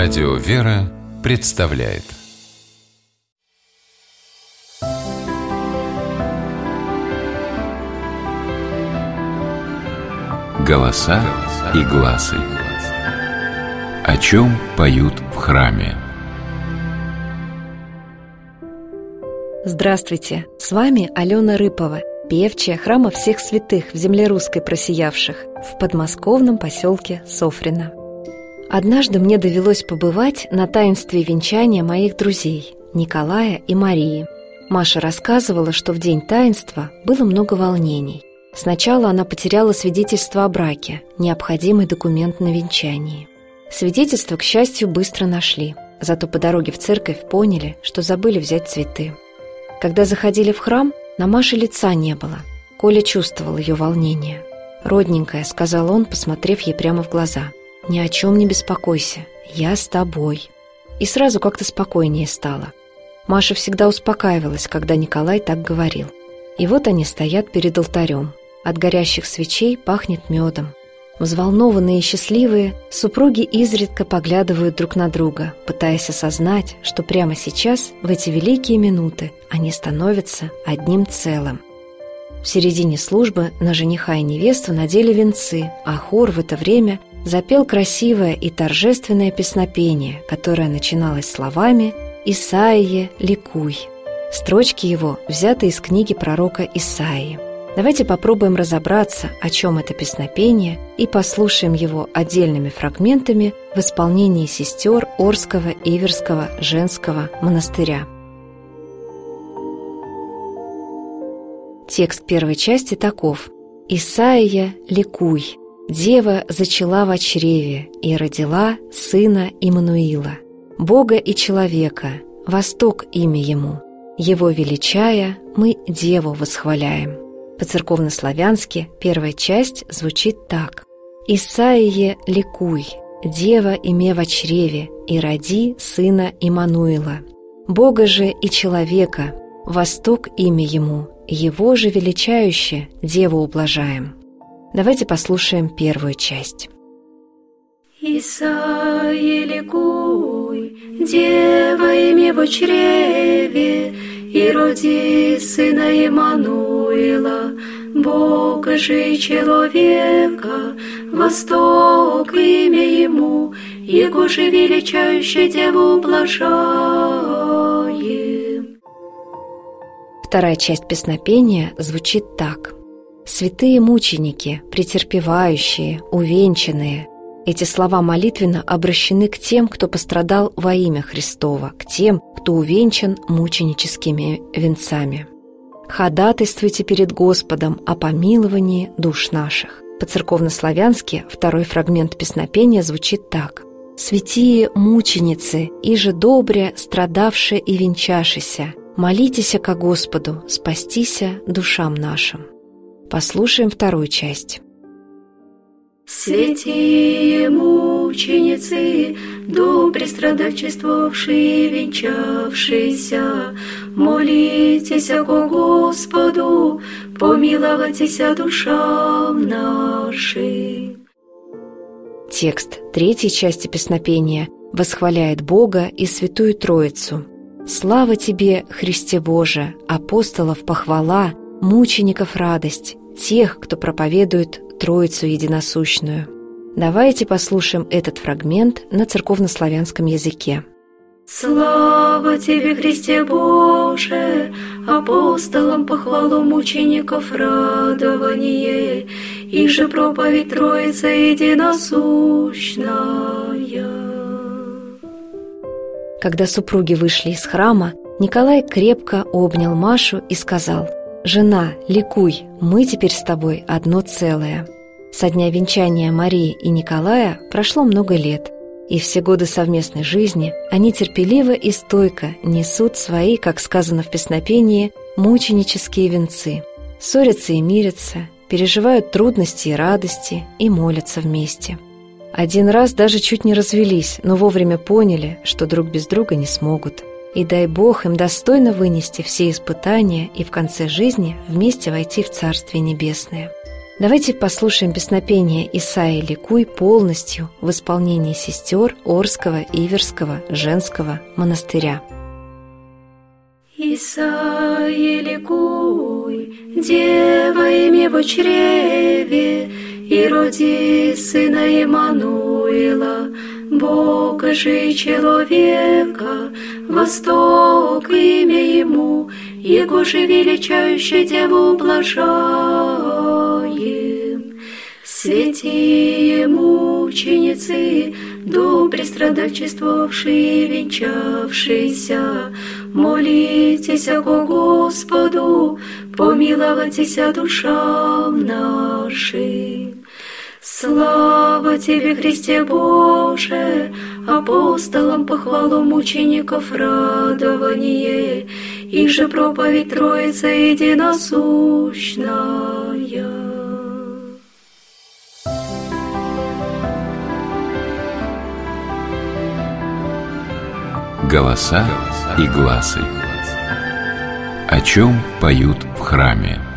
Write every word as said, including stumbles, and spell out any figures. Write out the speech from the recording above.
Радио «Вера» представляет «Голоса и гласы». О чем поют в храме? Здравствуйте! С вами Алена Рыпова, певчая храма всех святых в земле русской просиявших в подмосковном поселке Софрино. Однажды мне довелось побывать на таинстве венчания моих друзей Николая и Марии. Маша рассказывала, что в день таинства было много волнений. Сначала она потеряла свидетельство о браке, необходимый документ на венчании. Свидетельство, к счастью, быстро нашли, зато по дороге в церковь поняли, что забыли взять цветы. Когда заходили в храм, на Маше лица не было. Коля чувствовал ее волнение. «Родненькая», — сказал он, посмотрев ей прямо в глаза, — «ни о чем не беспокойся, я с тобой». И сразу как-то спокойнее стало. Маша всегда успокаивалась, когда Николай так говорил. И вот они стоят перед алтарем. От горящих свечей пахнет медом. Взволнованные и счастливые, супруги изредка поглядывают друг на друга, пытаясь осознать, что прямо сейчас, в эти великие минуты, они становятся одним целым. В середине службы на жениха и невесту надели венцы, а хор в это время запел красивое и торжественное песнопение, которое начиналось словами «Исаие, ликуй». Строчки его взяты из книги пророка Исаии. Давайте попробуем разобраться, о чем это песнопение, и послушаем его отдельными фрагментами в исполнении сестер Орского Иверского женского монастыря. Текст первой части таков: «Исаия, ликуй, дева зачала во чреве и родила сына Иммануила, Бога и человека, восток имя ему, его величая, мы деву восхваляем». По-церковнославянски первая часть звучит так: «Исаие, ликуй, дева име во чреве, и роди сына Иммануила, Бога же и человека, восток имя ему, его же величающе деву ублажаем». Давайте послушаем первую часть. Исаие, ликуй, дева име во чреве, и роди сына Иммануила, Бога же и человека, восток имя ему, его же величающе деву ублажаем. Вторая часть песнопения звучит так: «Святые мученики, претерпевающие, увенчанные». Эти слова молитвенно обращены к тем, кто пострадал во имя Христово, к тем, кто увенчан мученическими венцами. «Ходатайствуйте перед Господом о помиловании душ наших». По-церковнославянски второй фрагмент песнопения звучит так: «Святие мученицы, иже добре страдавшие и венчашися, молитеся ко Господу, спастися душам нашим». Послушаем вторую часть. Святые мученицы, добре страдальчествовавшие и венчавшиеся, молитесь ко Господу, помиловайтесь душам нашим. Текст третьей части песнопения восхваляет Бога и Святую Троицу. «Слава Тебе, Христе Боже, апостолов похвала, мучеников радость, тех, кто проповедует Троицу единосущную». Давайте послушаем этот фрагмент на церковнославянском языке. Слава Тебе, Христе Боже, апостолам похвалу, мучеников радование, и же проповедь Троица единосущная. Когда супруги вышли из храма, Николай крепко обнял Машу и сказал: «Жена, ликуй, мы теперь с тобой одно целое». Со дня венчания Марии и Николая прошло много лет, и все годы совместной жизни они терпеливо и стойко несут свои, как сказано в песнопении, мученические венцы, ссорятся и мирятся, переживают трудности и радости и молятся вместе. Один раз даже чуть не развелись, но вовремя поняли, что друг без друга не смогут. И дай Бог им достойно вынести все испытания и в конце жизни вместе войти в Царствие Небесное. Давайте послушаем песнопение «Исайя ликуй» полностью в исполнении сестер Орского Иверского женского монастыря. Исайя ликуй, дева имя во чреве, и роди сына Иммануила, Бога же человека, восток имя ему, его же величающее деву ублажаем. Святые мученицы, добре страдальчествовавшие и венчавшиеся, молитесь ко Господу, помиловайтесь душам нашим. Слава Тебе, Христе Боже, апостолам похвалу мучеников радование, и же проповедь Троица единосущная. Голоса и гласы. О чем поют в храме?